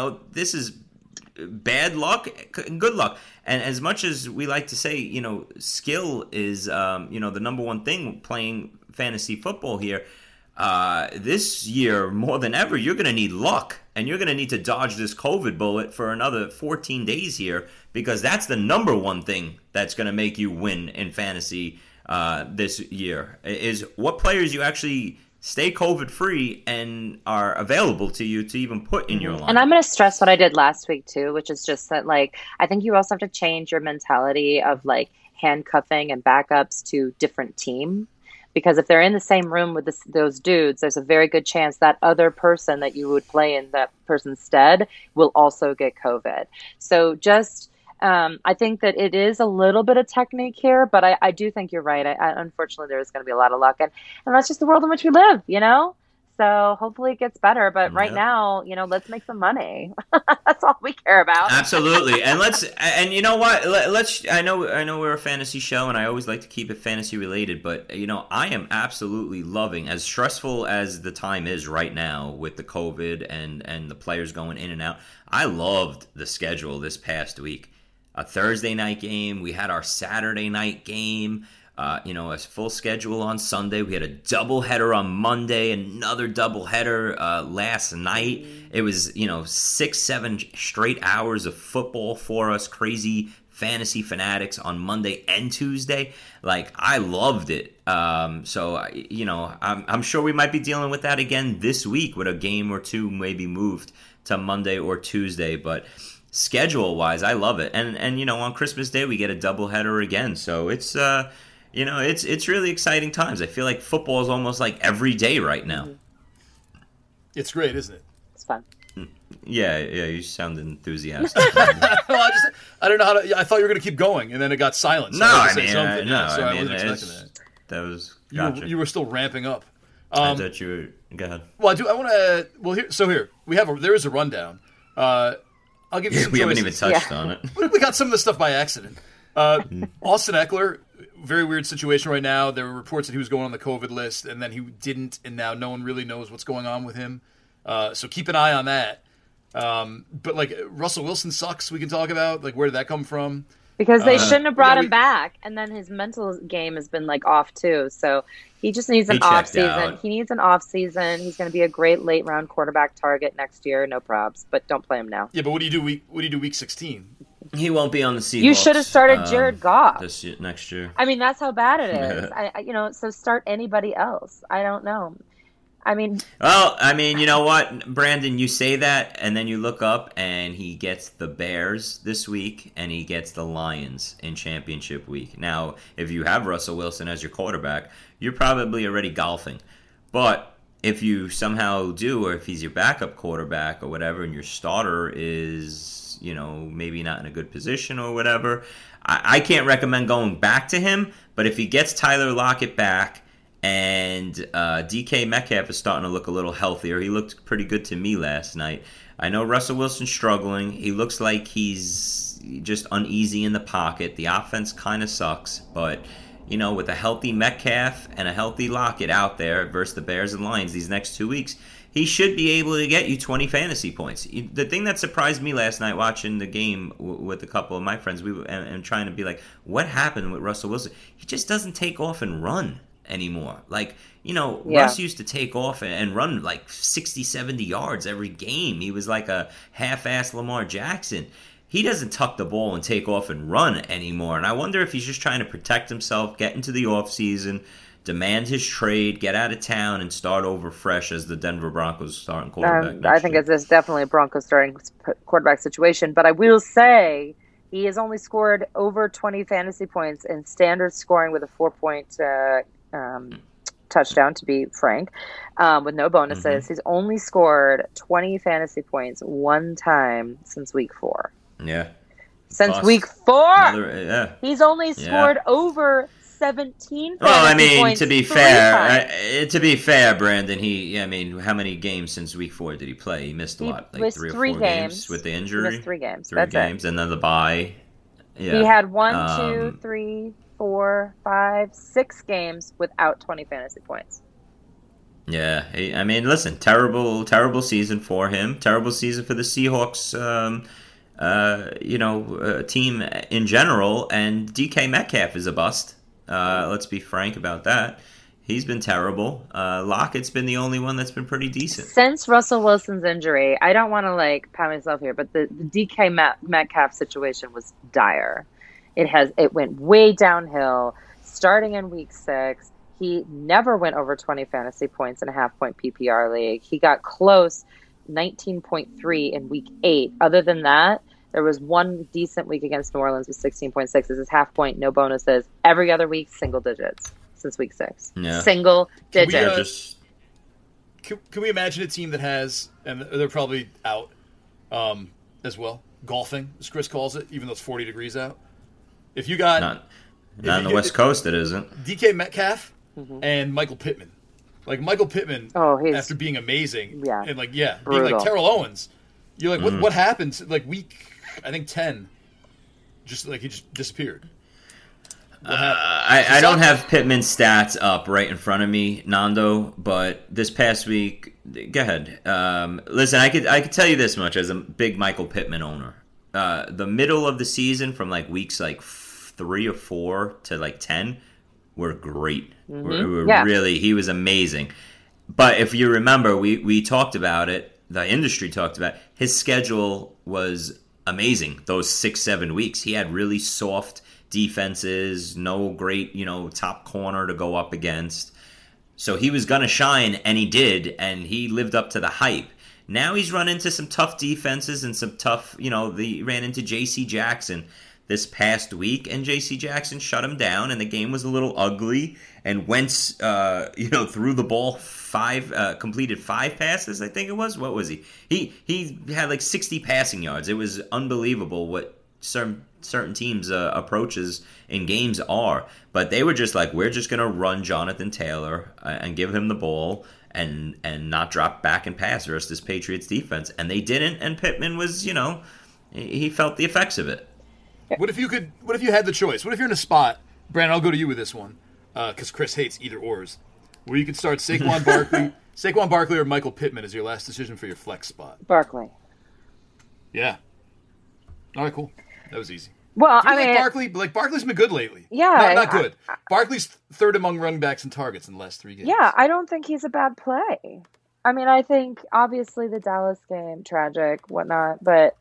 bad luck, good luck. And as much as we like to say, skill is, the number one thing playing fantasy football here, this year more than ever, you're going to need luck. And you're going to need to dodge this COVID bullet for another 14 days here because that's the number one thing that's going to make you win in fantasy this year is what players you actually stay COVID-free and are available to you to even put in your line. And I'm going to stress what I did last week, too, which is just that, I think you also have to change your mentality of, handcuffing and backups to different team. Because if they're in the same room with those dudes, there's a very good chance that other person that you would play in that person's stead will also get COVID. So just, I think that it is a little bit of technique here, but I do think you're right. Unfortunately, there's going to be a lot of luck. And that's just the world in which we live, So hopefully it gets better. But right now, let's make some money. That's all we care about. Absolutely. And you know what? I know we're a fantasy show, and I always like to keep it fantasy related, but I am absolutely loving, as stressful as the time is right now with the COVID and the players going in and out. I loved the schedule this past week. A Thursday night game. We had our Saturday night game. A full schedule on Sunday. We had a doubleheader on Monday, another doubleheader last night. It was, 6-7 straight hours of football for us, crazy fantasy fanatics on Monday and Tuesday. Like, I loved it. I'm sure we might be dealing with that again this week with a game or two maybe moved to Monday or Tuesday, but schedule-wise, I love it. And on Christmas Day, we get a doubleheader again, so it's... it's really exciting times. I feel like football is almost like every day right now. It's great, isn't it? It's fun. Yeah, you sound enthusiastic. Well, I don't know how to. I thought you were going to keep going, and then it got silent. So I wasn't expecting that. That was gotcha. You were still ramping up. I thought you were. Go ahead. Well, I want to. Well, here there is a rundown. I'll give you some we choices. haven't even touched on it. We got some of this stuff by accident. Austin Eckler, very weird situation right now. There were reports that he was going on the COVID list, and then he didn't, and now no one really knows what's going on with him. So keep an eye on that. But like Russell Wilson sucks. We can talk about where did that come from? Because they shouldn't have brought him back, and then his mental game has been off too. So he just needs an off season. He needs an off season. He's going to be a great late round quarterback target next year. No probs, but don't play him now. Yeah, but what do you do week 16? He won't be on the Seahawks. You should have started Jared Goff next year. I mean, that's how bad it is. So start anybody else. I don't know. You know what, Brandon, you say that, and then you look up, and he gets the Bears this week, and he gets the Lions in championship week. Now, if you have Russell Wilson as your quarterback, you're probably already golfing. But if you somehow do, or if he's your backup quarterback or whatever, and your starter is, maybe not in a good position or whatever, I can't recommend going back to him. But if he gets Tyler Lockett back, and DK Metcalf is starting to look a little healthier. He looked pretty good to me last night. I know Russell Wilson's struggling. He looks like he's just uneasy in the pocket. The offense kind of sucks. But, with a healthy Metcalf and a healthy Lockett out there versus the Bears and Lions these next 2 weeks, he should be able to get you 20 fantasy points. The thing that surprised me last night watching the game with a couple of my friends, and trying to be like, what happened with Russell Wilson? He just doesn't take off and run anymore. Russ used to take off and run 60, 70 yards every game. He was like a half-assed Lamar Jackson. He doesn't tuck the ball and take off and run anymore. And I wonder if he's just trying to protect himself, get into the offseason, demand his trade, get out of town, and start over fresh as the Denver Broncos starting quarterback. I think it's definitely a Broncos starting quarterback situation. But I will say he has only scored over 20 fantasy points in standard scoring with a 4-point touchdown, to be frank, with no bonuses. Mm-hmm. He's only scored 20 fantasy points one time since week 4. Yeah. Since week 4! He's only scored over 17 fantasy points. To be fair, Brandon, how many games since week 4 did he play? He missed a lot, 3 or 4 games with the injury. He missed 3 games. That's it. And then the bye. Yeah. He had 1, 2, 3, 4, 5, 6 games without 20 fantasy points. Yeah, listen, terrible season for him. Terrible season for the Seahawks, team in general. And DK Metcalf is a bust. Let's be frank about that. He's been terrible. Lockett's been the only one that's been pretty decent. Since Russell Wilson's injury, I don't want to pat myself here, but the DK Metcalf situation was dire. It went way downhill starting in week 6. He never went over 20 fantasy points in a half-point PPR league. He got close, 19.3 in week 8. Other than that, there was one decent week against New Orleans with 16.6. This is half-point, no bonuses. Every other week, single digits since week 6. Yeah. Single digits. Can we imagine a team that has, and they're probably out as well, golfing, as Chris calls it, even though it's 40 degrees out? If you got... Not on the West Coast, it isn't. DK Metcalf and Michael Pittman. Like Michael Pittman, after being amazing, and being like Terrell Owens, you're like, what happened? Like week, I think 10, just like he just disappeared. I don't have Pittman's stats up right in front of me, Nando, but this past week, go ahead. Listen, I could tell you this much as a big Michael Pittman owner. The middle of the season, from like weeks like 3 or 4 to like 10, were great. Really, he was amazing. But if you remember, we talked about it. The industry talked about it. His schedule was amazing. Those 6-7 weeks, he had really soft defenses, no great, top corner to go up against. So he was going to shine, and he did, and he lived up to the hype. Now he's run into some tough defenses and some tough, he ran into J.C. Jackson this past week, and J.C. Jackson shut him down, and the game was a little ugly, and Wentz, threw the ball completed 5 passes, I think it was. What was he? He had like 60 passing yards. It was unbelievable what certain teams' approaches in games are. But they were just like, we're just going to run Jonathan Taylor and give him the ball and not drop back and pass versus this Patriots defense. And they didn't, and Pittman was, he felt the effects of it. What if you had the choice? What if you're in a spot, Brandon, I'll go to you with this one, because Chris hates either ors, where you could start Saquon Barkley or Michael Pittman as your last decision for your flex spot? Barkley. Yeah. All right, cool. That was easy. Well, Barkley, Barkley's been good lately. Yeah. Not good. Barkley's third among running backs and targets in the last 3 games. Yeah, I don't think he's a bad play. I mean, I think obviously the Dallas game, tragic, whatnot, but,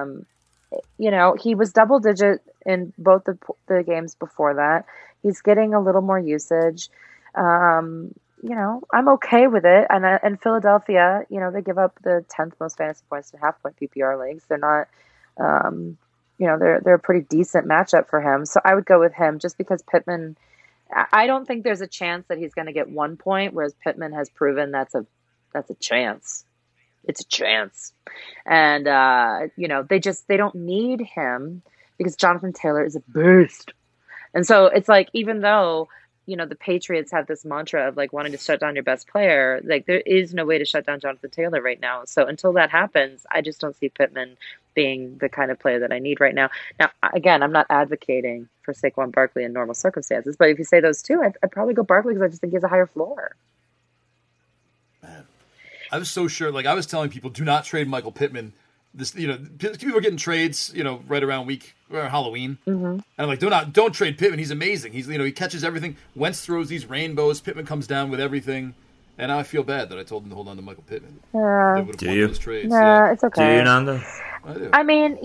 he was double digit in both the games before that. He's getting a little more usage. I'm okay with it. And Philadelphia, they give up the 10th most fantasy points to half-point PPR leagues. They're not, they're a pretty decent matchup for him. So I would go with him just because Pittman, I don't think there's a chance that he's going to get 1 point, whereas Pittman has proven that's a chance. It's a chance. And, they don't need him because Jonathan Taylor is a beast. And so it's like, even though, the Patriots have this mantra of like wanting to shut down your best player, like there is no way to shut down Jonathan Taylor right now. So until that happens, I just don't see Pittman being the kind of player that I need right now. Now, again, I'm not advocating for Saquon Barkley in normal circumstances, but if you say those two, I'd probably go Barkley because I just think he has a higher floor. Man, I was so sure. Like I was telling people, do not trade Michael Pittman. This, people are getting trades, right around Halloween. Mm-hmm. And I'm like, don't trade Pittman. He's amazing. He's, he catches everything. Wentz throws these rainbows. Pittman comes down with everything. And now I feel bad that I told him to hold on to Michael Pittman. Do you? Those trades. Yeah, it's okay. Do you, Nando? I do. I mean,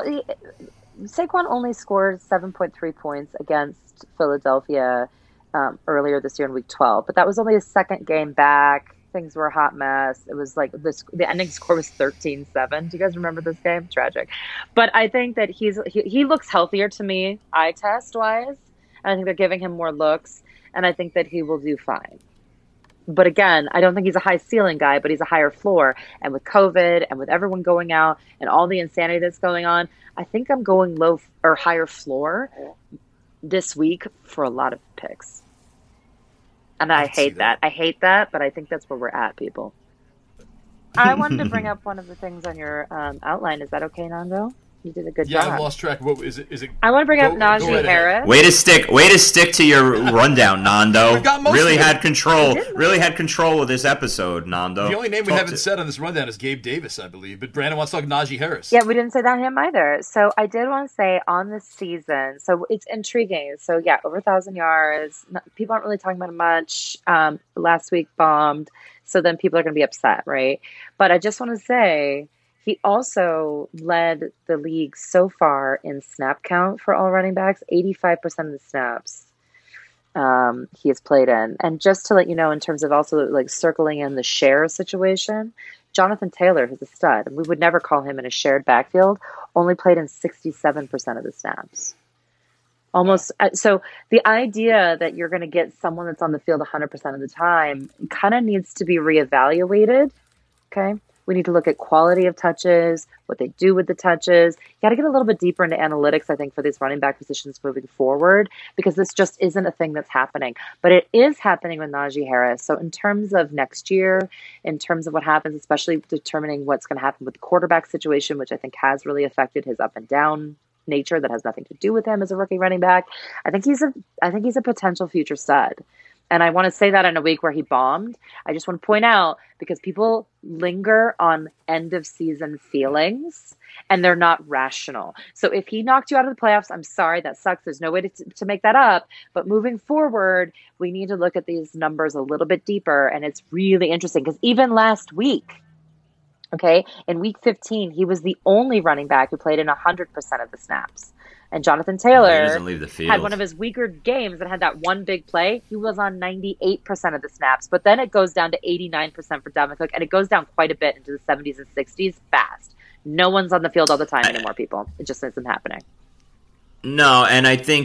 Saquon only scored 7.3 points against Philadelphia earlier this year in Week 12, but that was only his second game back. Things were a hot mess. It was like the ending score was 13-7. Do you guys remember this game? Tragic. But I think that he looks healthier to me, eye test wise. And I think they're giving him more looks, and I think that he will do fine. But again, I don't think he's a high ceiling guy, but he's a higher floor. And with COVID and with everyone going out and all the insanity that's going on, I think I'm going low or higher floor this week for a lot of picks. And I hate that. I hate that, but I think that's where we're at, people. I wanted to bring up one of the things on your outline. Is that okay, Nando? You did a good job. Yeah, I lost track. What is it? I want to bring up Najee Harris. Way to stick to your rundown, Nando. Really had control. Really had control of this episode, Nando. The only name we haven't said on this rundown is Gabe Davis, I believe. But Brandon wants to talk Najee Harris. Yeah, we didn't say that him either. So I did want to say on this season, so it's intriguing. So yeah, over 1,000 yards. People aren't really talking about it much. Last week bombed. So then people are going to be upset, right? But I just want to say, he also led the league so far in snap count for all running backs, 85% of the snaps he has played in. And just to let you know, in terms of also like circling in the share situation, Jonathan Taylor is a stud. And we would never call him in a shared backfield, only played in 67% of the snaps. Almost. So the idea that you're going to get someone that's on the field 100% of the time kind of needs to be reevaluated. Okay. We need to look at quality of touches, what they do with the touches. You got to get a little bit deeper into analytics, I think, for these running back positions moving forward, because this just isn't a thing that's happening. But it is happening with Najee Harris. So in terms of next year, in terms of what happens, especially determining what's going to happen with the quarterback situation, which I think has really affected his up and down nature, that has nothing to do with him as a rookie running back. I think he's a potential future stud. And I want to say that in a week where he bombed. I just want to point out, because people linger on end of season feelings and they're not rational. So if he knocked you out of the playoffs, I'm sorry, that sucks. There's no way to make that up. But moving forward, we need to look at these numbers a little bit deeper. And it's really interesting because even last week, okay, in week 15, he was the only running back who played in 100% of the snaps. And Jonathan Taylor had one of his weaker games and had that one big play. He was on 98% of the snaps. But then it goes down to 89% for Dalvin Cook, and it goes down quite a bit into the 70s and 60s fast. No one's on the field all the time anymore, people. It just isn't happening. No, and I think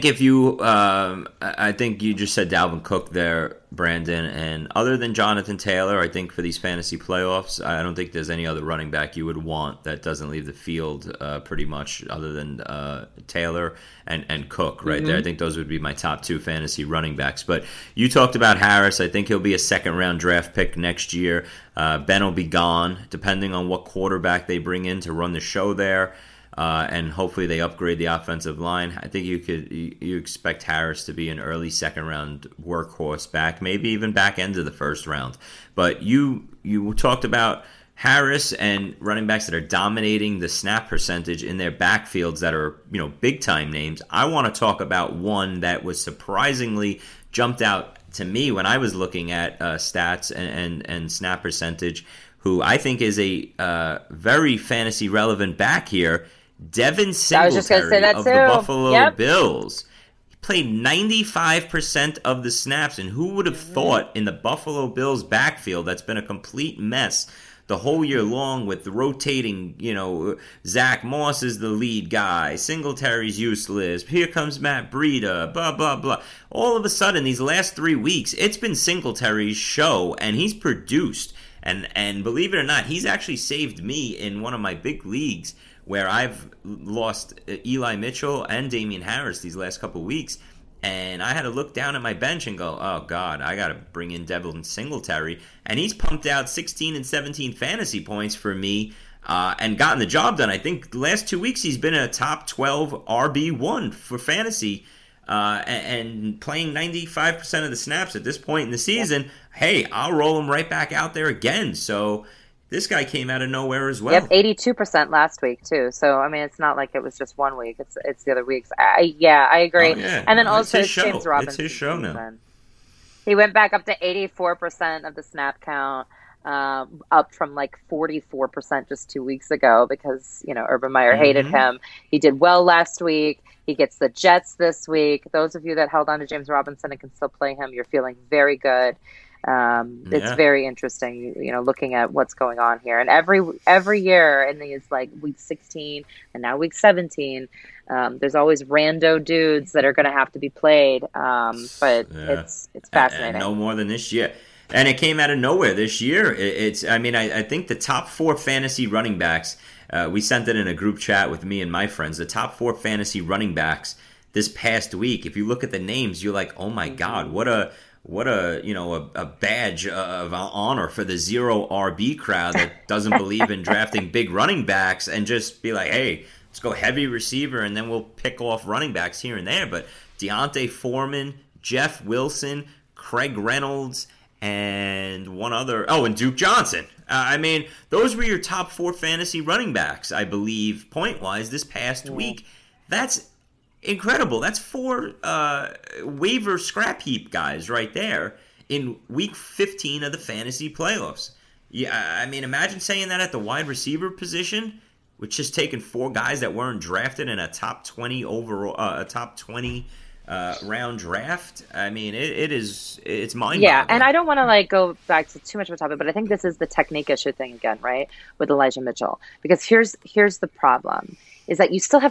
I think you just said Dalvin Cook there, Brandon, and other than Jonathan Taylor, I think for these fantasy playoffs, I don't think there's any other running back you would want that doesn't leave the field pretty much, other than Taylor and Cook right there. I think those would be my top two fantasy running backs. But you talked about Harris. I think he'll be a second-round draft pick next year. Ben will be gone, depending on what quarterback they bring in to run the show there. And hopefully they upgrade the offensive line. I think you expect Harris to be an early second-round workhorse back, maybe even back end of the first round. But you talked about Harris and running backs that are dominating the snap percentage in their backfields that are, big-time names. I want to talk about one that was surprisingly jumped out to me when I was looking at stats and snap percentage, who I think is a very fantasy-relevant back here. Devin Singletary of the Buffalo Bills. He played 95% of the snaps, and who would have thought in the Buffalo Bills backfield that's been a complete mess the whole year long with the rotating, Zach Moss is the lead guy, Singletary's useless, here comes Matt Breida, blah, blah, blah. All of a sudden, these last 3 weeks, it's been Singletary's show, and he's produced. And believe it or not, he's actually saved me in one of my big leagues where I've lost Eli Mitchell and Damian Harris these last couple of weeks, and I had to look down at my bench and go, oh, God, I got to bring in Devin Singletary. And he's pumped out 16 and 17 fantasy points for me and gotten the job done. I think the last 2 weeks he's been a top 12 RB1 for fantasy and playing 95% of the snaps at this point in the season. Hey, I'll roll him right back out there again. So this guy came out of nowhere as well. Yep, 82% last week too. So I mean, it's not like it was just 1 week. It's the other weeks. I agree. Oh, yeah. And then also it's James Robinson. It's his show now. He went back up to 84% of the snap count, up from like 44% just 2 weeks ago because Urban Meyer hated him. He did well last week. He gets the Jets this week. Those of you that held on to James Robinson and can still play him, you're feeling very good. It's very interesting, looking at what's going on here. And every year in these like week 16 and now week 17, there's always rando dudes that are going to have to be played. It's fascinating. And no more than this year. And it came out of nowhere this year. I think the top 4 fantasy running backs, we sent it in a group chat with me and my friends, the top 4 fantasy running backs this past week. If you look at the names, you're like, oh my God, what a badge of honor for the 0 RB crowd that doesn't believe in drafting big running backs and just be like, hey, let's go heavy receiver and then we'll pick off running backs here and there. But Deontay Foreman, Jeff Wilson, Craig Reynolds, and one other. Oh, and Duke Johnson. Those were your top 4 fantasy running backs, I believe, point-wise, this past week. That's incredible. That's 4 waiver scrap heap guys right there in week 15 of the fantasy playoffs. Yeah, imagine saying that at the wide receiver position, which just taking 4 guys that weren't drafted in a top 20 overall, a top 20 round draft. It's mind-boggling. Yeah, and I don't want to go back to too much of a topic, but I think this is the technique issue thing again, right, with Elijah Mitchell. Because here's the problem. Is that you still had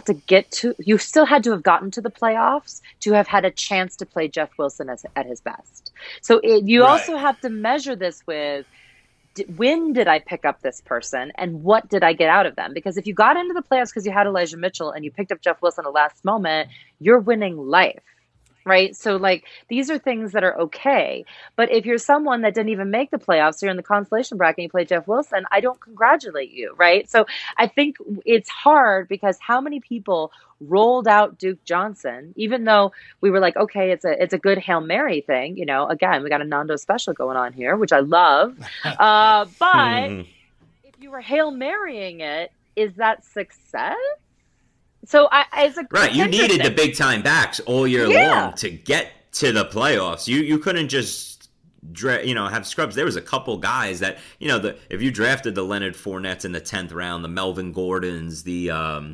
to have gotten to the playoffs to have had a chance to play Jeff Wilson at his best. So you also have to measure this with, when did I pick up this person and what did I get out of them? Because if you got into the playoffs because you had Elijah Mitchell and you picked up Jeff Wilson at the last moment, you're winning life, right? So like these are things that are okay. But if you're someone that didn't even make the playoffs, you're in the consolation bracket and you play Jeff Wilson, I don't congratulate you, right? So I think it's hard because how many people rolled out Duke Johnson, even though we were like, okay, it's a good Hail Mary thing. You know, again, we got a Nando special going on here, which I love. But if you were Hail Marying it, is that success? So right, you needed the big time backs all year long to get to the playoffs. You couldn't just have scrubs. There was a couple guys that if you drafted the Leonard Fournettes in the 10th round, the Melvin Gordons, the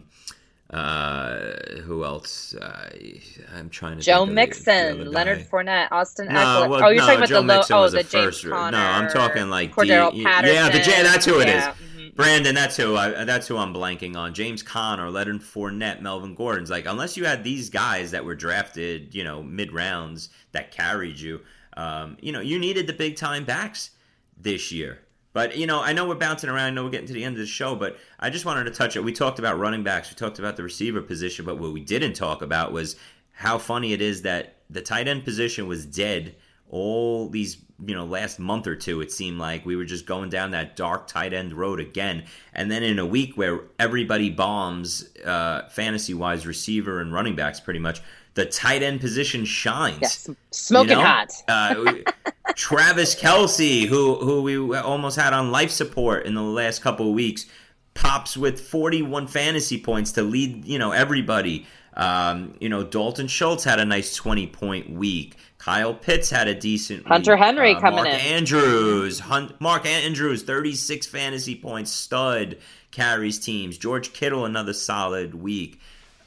who else? I'm trying to. Joe Mixon, Leonard Fournette, Austin Eckler. You're talking about Joe Mixon was the James Conner. No, I'm talking like Cordero Patterson. Yeah, that's who it is. Brandon, that's who I'm blanking on. James Conner, Leonard Fournette, Melvin Gordon's. Like, unless you had these guys that were drafted, mid rounds that carried you, you needed the big time backs this year. But, I know we're bouncing around. I know we're getting to the end of the show, but I just wanted to touch it. We talked about running backs. We talked about the receiver position, but what we didn't talk about was how funny it is that the tight end position was dead all these, last month or two. It seemed like we were just going down that dark tight end road again. And then in a week where everybody bombs, fantasy-wise, receiver and running backs pretty much, the tight end position shines. Yes, smoking hot. Travis Kelce, who we almost had on life support in the last couple of weeks, pops with 41 fantasy points to lead, everybody. Dalton Schultz had a nice 20-point week. Kyle Pitts had a decent Hunter week. Henry coming in. Mark Andrews, 36 fantasy points, stud, carries teams. George Kittle, another solid week.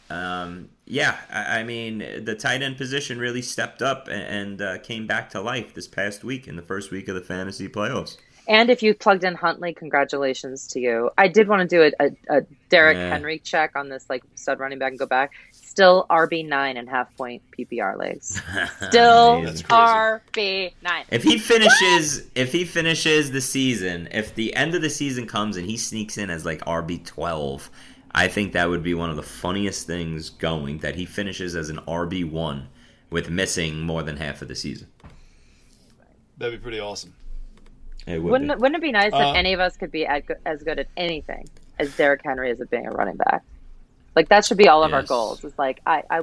I mean, the tight end position really stepped up and came back to life this past week in the first week of the fantasy playoffs. And if you plugged in Huntley, congratulations to you. I did want to do a Derrick Henry check on this stud running back and go back. Still RB 9.5 point PPR leagues. Still RB 9. If he finishes the season, if the end of the season comes and he sneaks in as like RB 12. I think that would be one of the funniest things going, that he finishes as an RB1 with missing more than half of the season. That'd be pretty awesome. Wouldn't it be nice if any of us could be as good at anything as Derrick Henry is at being a running back? Like, that should be all of our goals. It's like,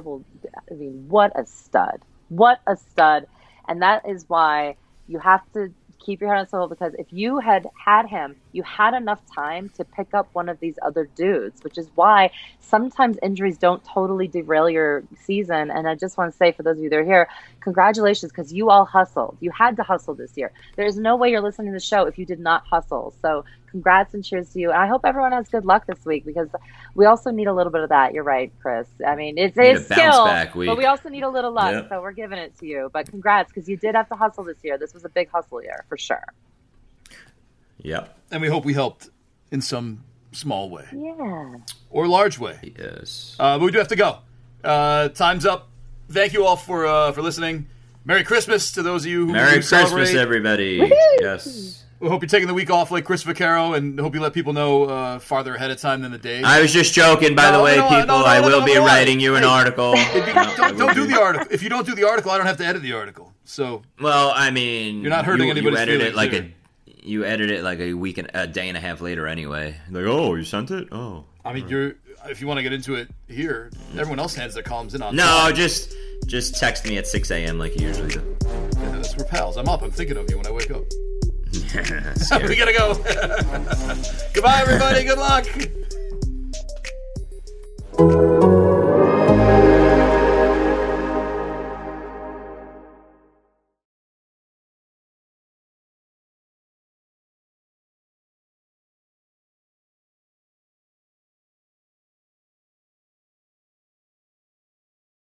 what a stud. What a stud. And that is why you have to keep your head on swivel, because if you had him, you had enough time to pick up one of these other dudes, which is why sometimes injuries don't totally derail your season. And I just want to say, for those of you that are here, congratulations, because you all hustled. You had to hustle this year. There's no way you're listening to the show if you did not hustle. So congrats and cheers to you. And I hope everyone has good luck this week, because we also need a little bit of that. You're right, Chris. I mean, it's skill, but we also need a little luck. Yep. So we're giving it to you. But congrats, because you did have to hustle this year. This was a big hustle year, for sure. Yep. And we hope we helped in some small way. Yeah. Or large way. Yes. But we do have to go. Time's up. Thank you all for listening. Merry Christmas to those of you who Merry celebrate. Christmas, everybody. Woo-hoo! Yes. We hope you're taking the week off like Chris Vaccaro, and hope you let people know farther ahead of time than the day. I was just joking, by the way, people. I will be writing you an article. Don't do the article. If you don't do the article, I don't have to edit the article. So, well, I mean, you're not hurting anybody's feelings. You edit it like a day and a half later anyway. Like, oh, you sent it? Oh. I mean, if you want to get into it here, everyone else hands their columns in on No, time. just text me at 6 a.m. like you usually do. Yeah, we're pals. I'm up. I'm thinking of you when I wake up. We gotta go. Goodbye, everybody. Good luck.